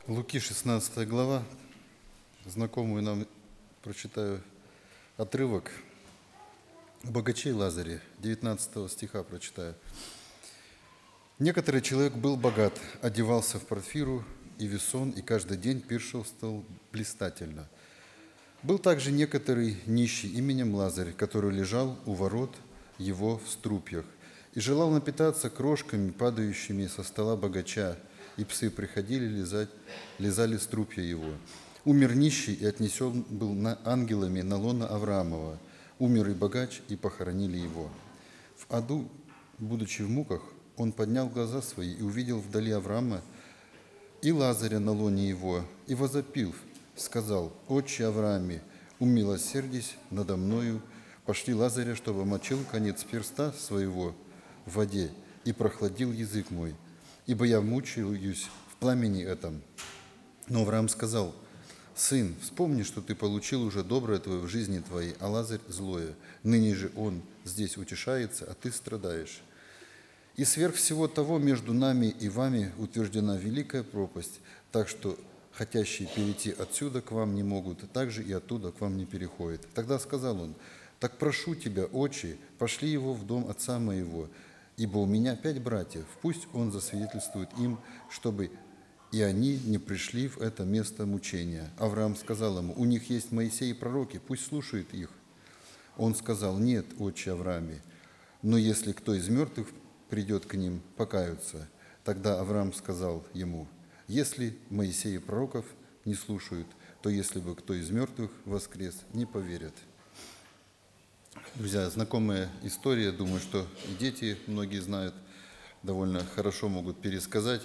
Луки, 16 глава, знакомую нам прочитаю отрывок. Богачей Лазаре, 19 стиха прочитаю. «Некоторый человек был богат, одевался в парфиру и весон, и каждый день пиршествовал блистательно. Был также некоторый нищий именем Лазарь, который лежал у ворот его в струпьях и желал напитаться крошками, падающими со стола богача, и псы приходили лизали струпья его. Умер нищий и отнесен был ангелами на лоно Авраамова. Умер и богач, и похоронили его. В аду, будучи в муках, он поднял глаза свои и увидел вдали Авраама и Лазаря на лоне его, и возопил, сказал: «Отче Аврааме, умилосердись надо мною, пошли Лазаря, чтобы омочил конец перста своего в воде и прохладил язык мой, ибо я мучаюсь в пламени этом». Но Авраам сказал: «Сын, вспомни, что ты получил уже доброе твое в жизни твоей, а Лазарь злое. Ныне же он здесь утешается, а ты страдаешь. И сверх всего того между нами и вами утверждена великая пропасть, так что хотящие перейти отсюда к вам не могут, так же и оттуда к вам не переходят». Тогда сказал он: «Так прошу тебя, отче, пошли его в дом отца моего, ибо у меня 5 братьев, пусть он засвидетельствует им, чтобы и они не пришли в это место мучения». Авраам сказал ему: «У них есть Моисей и пророки, пусть слушают их». Он сказал: «Нет, отче Аврааме, но если кто из мертвых придет к ним, покаются». Тогда Авраам сказал ему: «Если Моисей и пророков не слушают, то если бы кто из мертвых воскрес, не поверят». Друзья, знакомая история, думаю, что и дети многие знают, довольно хорошо могут пересказать.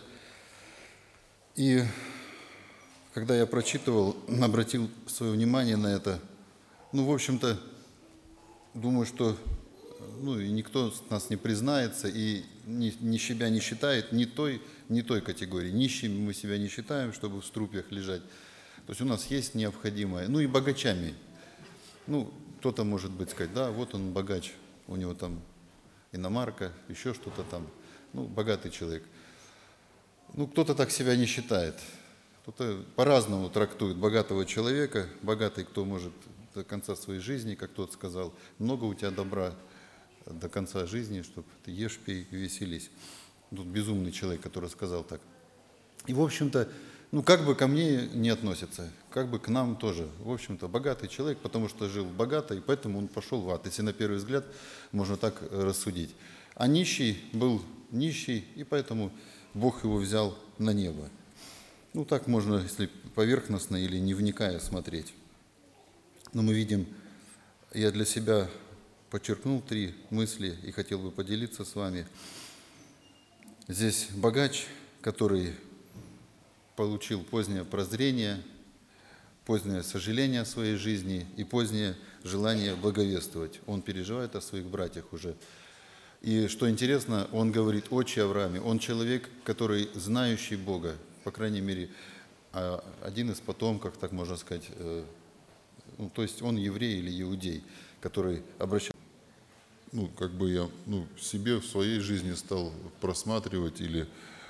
И когда я прочитывал, обратил свое внимание на это, в общем-то, думаю, что и никто с нас не признается и себя не считает ни той категории. Нищими мы себя не считаем, чтобы в струпьях лежать. То есть у нас есть необходимое. И богачами. Кто-то может быть сказать: да, вот он богач, у него там иномарка, еще что-то там. Богатый человек. Кто-то так себя не считает. Кто-то по-разному трактует богатого человека. Богатый, кто может до конца своей жизни, как тот сказал: много у тебя добра до конца жизни, чтобы ты ешь, пей и веселись. Тут безумный человек, который сказал так. И, в общем-то, как бы ко мне не относятся, как бы к нам тоже. В общем-то, богатый человек, потому что жил богато, и поэтому он пошел в ад. Если на первый взгляд можно так рассудить. А нищий был нищий, и поэтому Бог его взял на небо. Так можно, если поверхностно или не вникая, смотреть. Но мы видим, я для себя подчеркнул 3 мысли и хотел бы поделиться с вами. Здесь богач, который получил позднее прозрение, позднее сожаление о своей жизни и позднее желание благовествовать. Он переживает о своих братьях уже. И что интересно, он говорит: «Отче Аврааме». Он человек, который знающий Бога, по крайней мере, один из потомков, так можно сказать, то есть он еврей или иудей, который обращался. Я себе в своей жизни стал просматривать или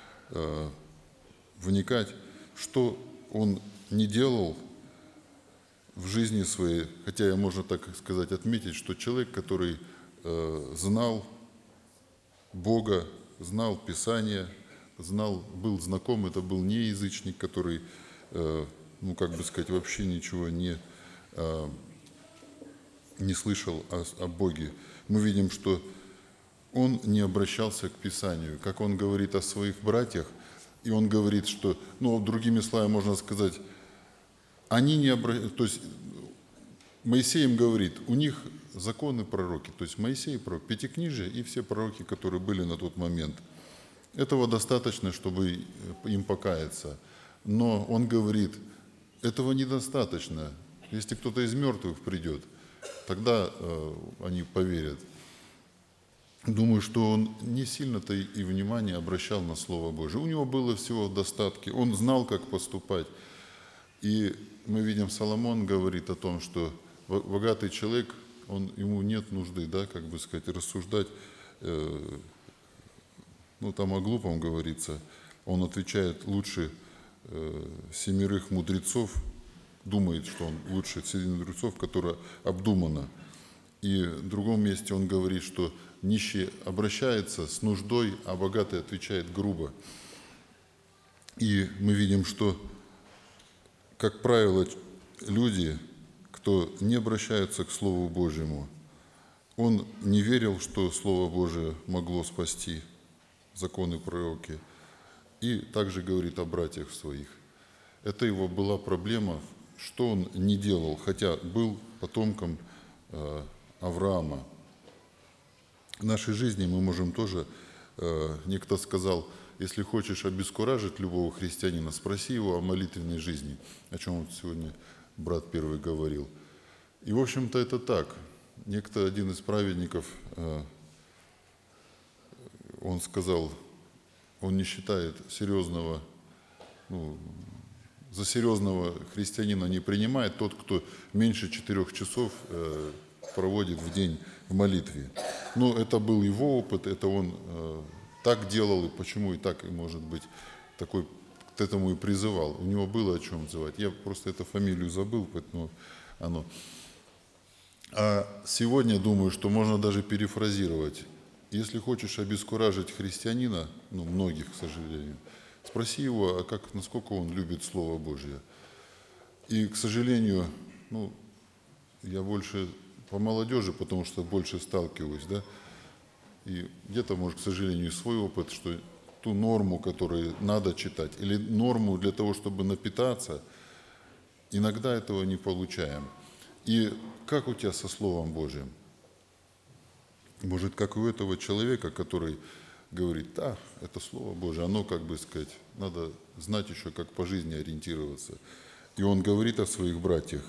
вникать, что он не делал в жизни своей, хотя я, можно так сказать, отметить, что человек, который знал Бога, знал Писание, был знаком, это был не язычник, который, вообще ничего не слышал о Боге. Мы видим, что он не обращался к Писанию, как он говорит о своих братьях, и он говорит, что, другими словами можно сказать, они не обращаются, то есть Моисей им говорит, у них законы пророки, то есть Моисей пророк, Пятикнижие и все пророки, которые были на тот момент. Этого достаточно, чтобы им покаяться. Но он говорит, этого недостаточно. Если кто-то из мертвых придет, тогда они поверят. Думаю, что он не сильно-то и внимание обращал на Слово Божие. У него было всего в достатке, он знал, как поступать. И мы видим, Соломон говорит о том, что богатый человек, ему нет нужды, рассуждать, там о глупом говорится. Он отвечает: лучше семерых мудрецов, думает, что он лучше среди мудрецов, которая обдумана. И в другом месте он говорит, что нищий обращается с нуждой, а богатый отвечает грубо. И мы видим, что, как правило, люди, кто не обращается к Слову Божьему, он не верил, что Слово Божие могло спасти, законы пророки, и также говорит о братьях своих. Это его была проблема, что он не делал, хотя был потомком Авраама. В нашей жизни мы можем тоже, некто сказал, если хочешь обескуражить любого христианина, спроси его о молитвенной жизни, о чем вот сегодня брат первый говорил. И, в общем-то, это так. Некто, один из праведников, он сказал, он не считает серьезного, за серьезного христианина не принимает тот, кто меньше 4 часов проводит в день в молитве. Но это был его опыт, это он так делал, и почему и так, может быть, такой к этому и призывал. У него было о чем называть. Я просто эту фамилию забыл, поэтому оно. А сегодня думаю, что можно даже перефразировать. Если хочешь обескуражить христианина, многих, к сожалению, спроси его, а насколько он любит Слово Божье. И, к сожалению, я больше по молодежи, потому что больше сталкиваюсь, да, и где-то, может, к сожалению, свой опыт, что ту норму, которую надо читать, или норму для того, чтобы напитаться, иногда этого не получаем. И как у тебя со Словом Божьим? Может, как у этого человека, который говорит, это Слово Божие, оно, надо знать еще, как по жизни ориентироваться. И он говорит о своих братьях.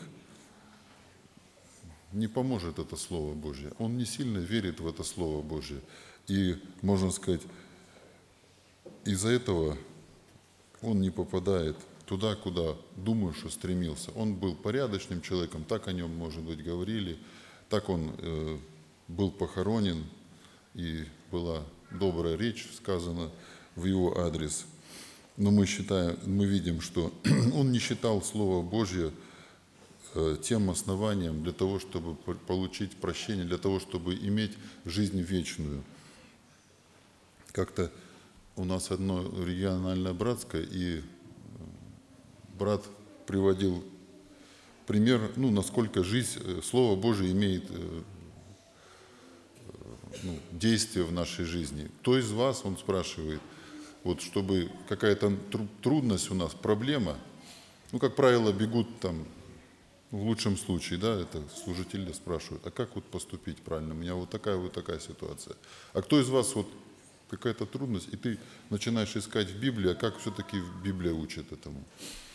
Не поможет это Слово Божье. Он не сильно верит в это Слово Божье. И, можно сказать, из-за этого он не попадает туда, куда, думаю, что стремился. Он был порядочным человеком, так о нем, может быть, говорили, так он был похоронен, и была добрая речь сказана в его адрес. Но мы видим, что он не считал Слово Божье тем основанием для того, чтобы получить прощение, для того, чтобы иметь жизнь вечную. Как-то у нас одно региональное братское, и брат приводил пример, насколько Слово Божие имеет действие в нашей жизни. Кто из вас, он спрашивает, чтобы какая-то трудность у нас, проблема, как правило, бегут в лучшем случае, это служители спрашивают, а как поступить правильно, у меня такая ситуация. А кто из вас какая-то трудность, и ты начинаешь искать в Библии, а как все-таки Библия учит этому?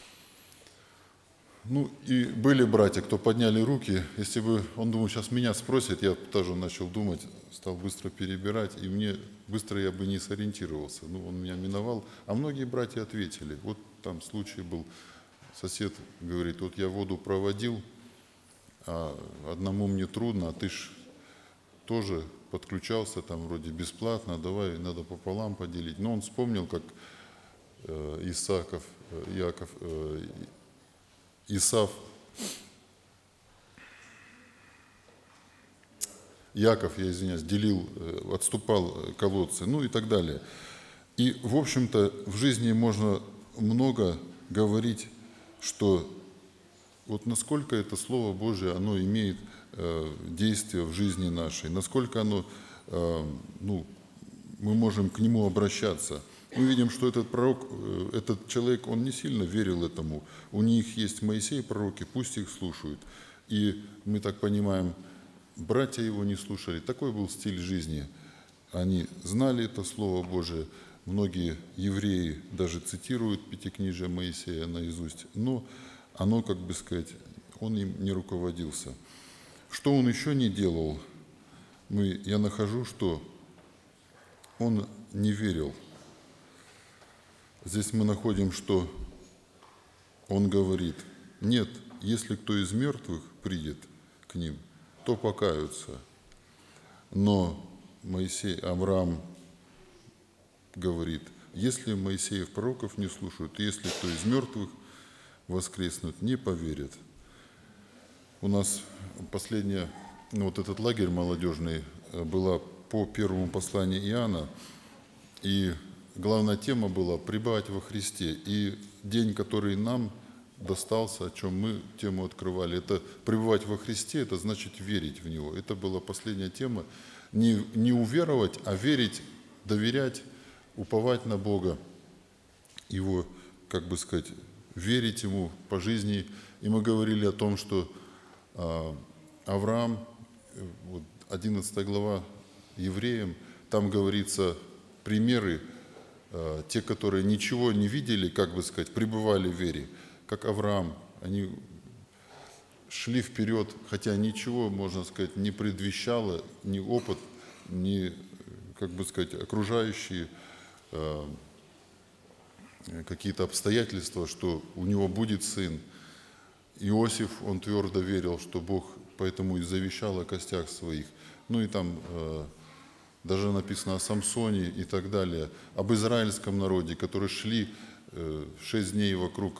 И были братья, кто подняли руки, если бы, он думал, сейчас меня спросит, я тоже начал думать, стал быстро перебирать, и быстро я бы не сориентировался. Он меня миновал, а многие братья ответили. Там случай был, сосед говорит, я воду проводил, а одному мне трудно, а ты ж тоже подключался, вроде бесплатно, давай, надо пополам поделить. Но он вспомнил, как Яков, делил, отступал колодцы, и так далее. И, в общем-то, в жизни можно много говорить, что насколько это Слово Божие, оно имеет действие в жизни нашей, насколько оно, мы можем к нему обращаться. Мы видим, что этот пророк, этот человек, он не сильно верил этому. У них есть Моисей, пророки, пусть их слушают. И мы так понимаем, братья его не слушали. Такой был стиль жизни. Они знали это Слово Божие. Многие евреи даже цитируют Пятикнижие Моисея наизусть. Но оно, он им не руководился. Что он еще не делал? Я нахожу, что он не верил. Здесь мы находим, что он говорит, нет, если кто из мертвых придет к ним, то покаются. Но Авраам говорит, если Моисеев пророков не слушают, если кто из мертвых воскреснут, не поверят. У нас последняя, вот этот лагерь молодежный была по первому посланию Иоанна, и главная тема была «Пребывать во Христе». И день, который нам достался, о чем мы тему открывали, это «Пребывать во Христе», это значит верить в Него. Это была последняя тема. Не уверовать, а верить, доверять, уповать на Бога, Его, как бы сказать, верить Ему по жизни. И мы говорили о том, что Авраам, вот 11 глава Евреям, там говорится примеры, те, которые ничего не видели, как бы сказать, пребывали в вере, как Авраам. Они шли вперед, хотя ничего, можно сказать, не предвещало, ни опыт, ни, как бы сказать, окружающие какие-то обстоятельства, что у него будет сын. Иосиф, он твердо верил, что Бог поэтому и завещал о костях своих. Ну и там даже написано о Самсоне и так далее, об израильском народе, которые шли 6 дней вокруг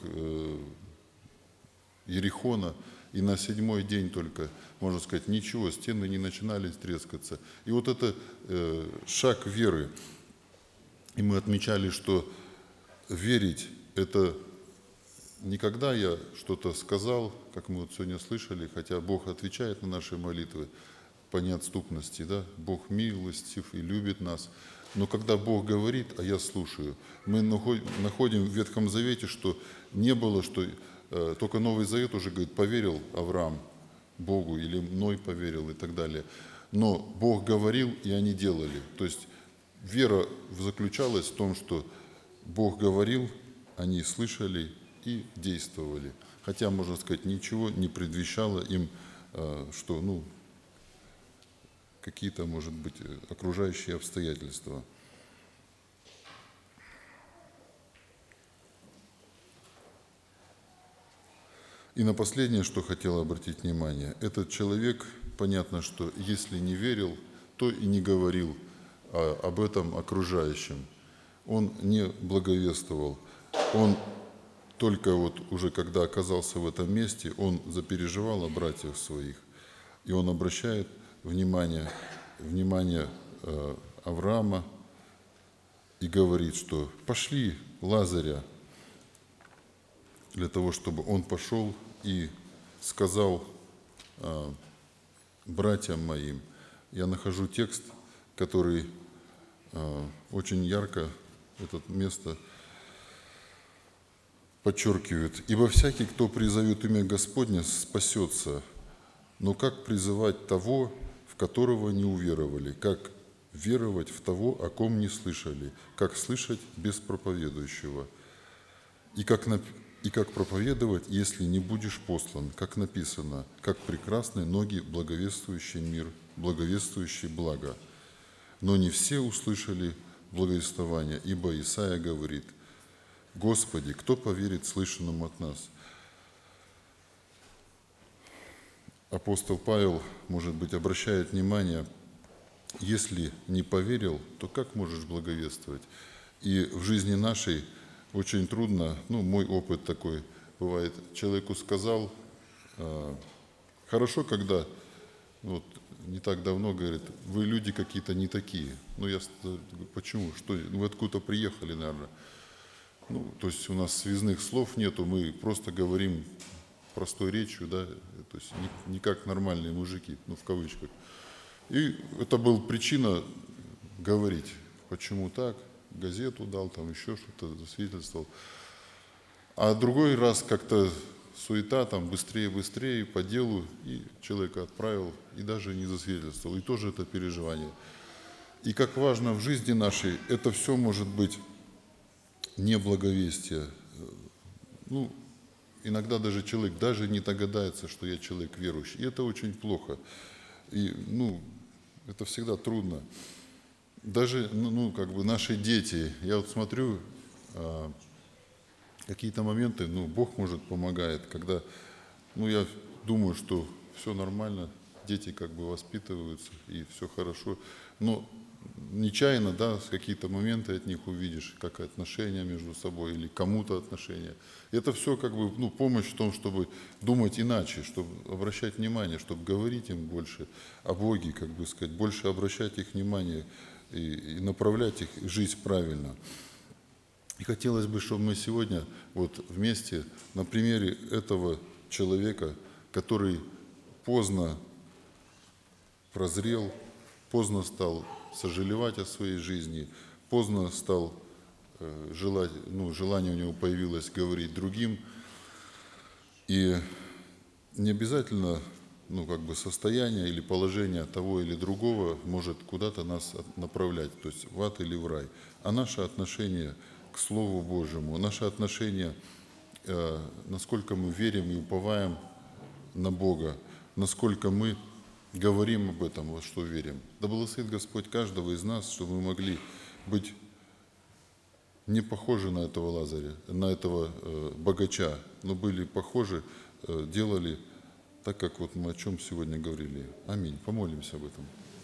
Иерихона, и на 7-й день только, можно сказать, ничего, стены не начинали трескаться. И вот это шаг веры. И мы отмечали, что верить – это не когда я что-то сказал, как мы вот сегодня слышали, хотя Бог отвечает на наши молитвы по неотступности, да? Бог милостив и любит нас. Но когда Бог говорит, а я слушаю, мы находим в Ветхом Завете, что не было, что только Новый Завет уже говорит, поверил Авраам Богу или мной поверил и так далее. Но Бог говорил, и они делали. То есть вера заключалась в том, что Бог говорил, они слышали и действовали. Хотя, можно сказать, ничего не предвещало им, что, какие-то, может быть, окружающие обстоятельства. И на последнее, что хотел обратить внимание, этот человек, понятно, что если не верил, то и не говорил об этом окружающим. Он не благовествовал. Он только вот уже когда оказался в этом месте, он запереживал о братьях своих. И он обращает внимание Авраама и говорит, что пошли Лазаря для того, чтобы он пошел и сказал братьям моим. Я нахожу текст, который очень ярко это место подчеркивает. «Ибо всякий, кто призовет имя Господне, спасется. Но как призывать того, в которого не уверовали? Как веровать в того, о ком не слышали? Как слышать без проповедующего? И как проповедовать, если не будешь послан? Как написано, как прекрасны ноги, благовествующие мир, благовествующие благо. Но не все услышали благовествование, ибо Исаия говорит: Господи, кто поверит слышанному от нас?» Апостол Павел, может быть, обращает внимание, если не поверил, то как можешь благовествовать? И в жизни нашей очень трудно, мой опыт такой бывает, человеку сказал, хорошо, когда, не так давно, говорит, вы люди какие-то не такие. Почему? Что? Вы откуда приехали, наверное. То есть у нас связных слов нету, мы просто говорим простой речью, да, то есть не как нормальные мужики, в кавычках. И это была причина говорить, почему так, газету дал, там еще что-то, засвидетельствовал. А другой раз как-то суета, там быстрее, по делу, и человека отправил, и даже не засвидетельствовал. И тоже это переживание. И как важно в жизни нашей, это все может быть не благовестие. Иногда даже человек даже не догадается, что я человек верующий. И это очень плохо. И, это всегда трудно. Даже, наши дети, я вот смотрю, какие-то моменты, Бог, может, помогает, когда, я думаю, что все нормально, дети воспитываются, и все хорошо. Но нечаянно, да, какие-то моменты от них увидишь, как отношения между собой или кому-то отношения. Это все как бы, ну, помощь в том, чтобы думать иначе, чтобы обращать внимание, чтобы говорить им больше о Боге, как бы сказать, больше обращать их внимание и направлять их жизнь правильно. И хотелось бы, чтобы мы сегодня вот вместе на примере этого человека, который поздно прозрел, поздно стал сожалевать о своей жизни, поздно стал желать, ну, желание у него появилось говорить другим. И не обязательно, ну, как бы состояние или положение того или другого может куда-то нас направлять, то есть в ад или в рай. А наше отношение к Слову Божьему, наше отношение, насколько мы верим и уповаем на Бога, насколько мы говорим об этом, во что верим. Да благословит Господь каждого из нас, чтобы мы могли быть не похожи на этого Лазаря, на этого богача, но были похожи, делали так, как вот мы о чем сегодня говорили. Аминь. Помолимся об этом.